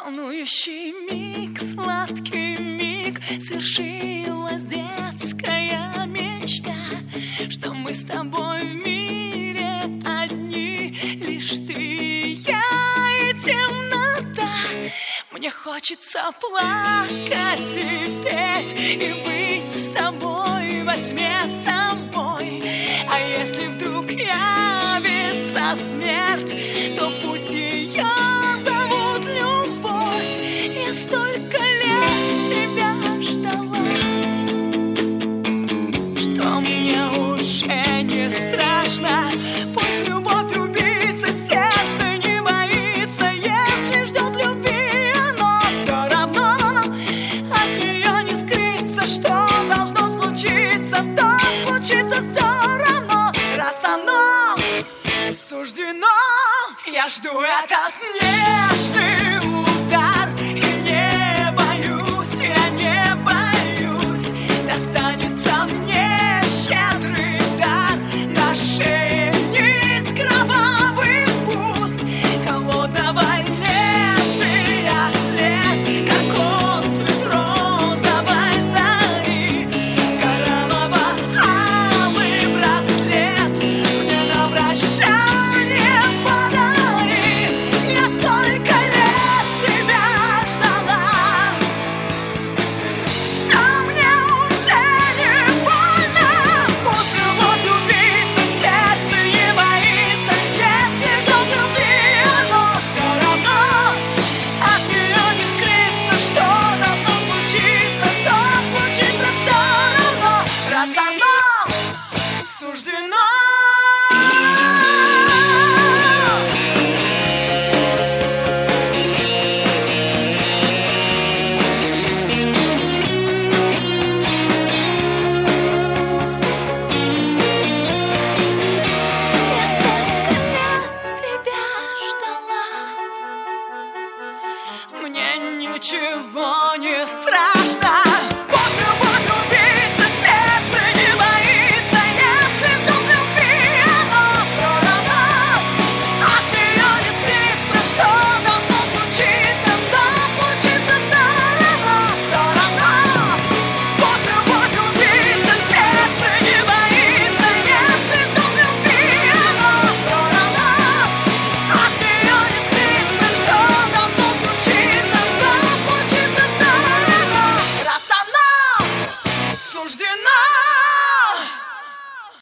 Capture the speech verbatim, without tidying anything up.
Волнующий миг, сладкий миг, свершилась детская мечта, что мы с тобой в мире одни, лишь ты и я и темнота. Мне хочется плакать и петь, и быть с тобой во тьме с тобой. А если вдруг явится смерть, то пусть ее зовут любовь. Я столько лет тебя ждала, что мне уже не страшно. Пусть любовь убийца, сердце не боится. Если ждет любви, оно все равно от нее не скрыться. Что должно случиться, то случится все равно. Раз оно суждено, я жду этот нежный удар. И не боюсь, я не боюсь, достанется мне щедрый дар. На шее нить кровавый вкус холодного лезвия след, как он цвет розовой зари. Кораллово-алый браслет мне на прощание подари. Я столько лет тебя ждала, что мне уже не больно. Пусть любовь убийца, сердце не боится. Если ждет любви, оно все равно от нее не скрыться. Что должно случиться, то случится все равно. Раз оно суждено. Я столько лет тебя ждала, мне ничего не страшно.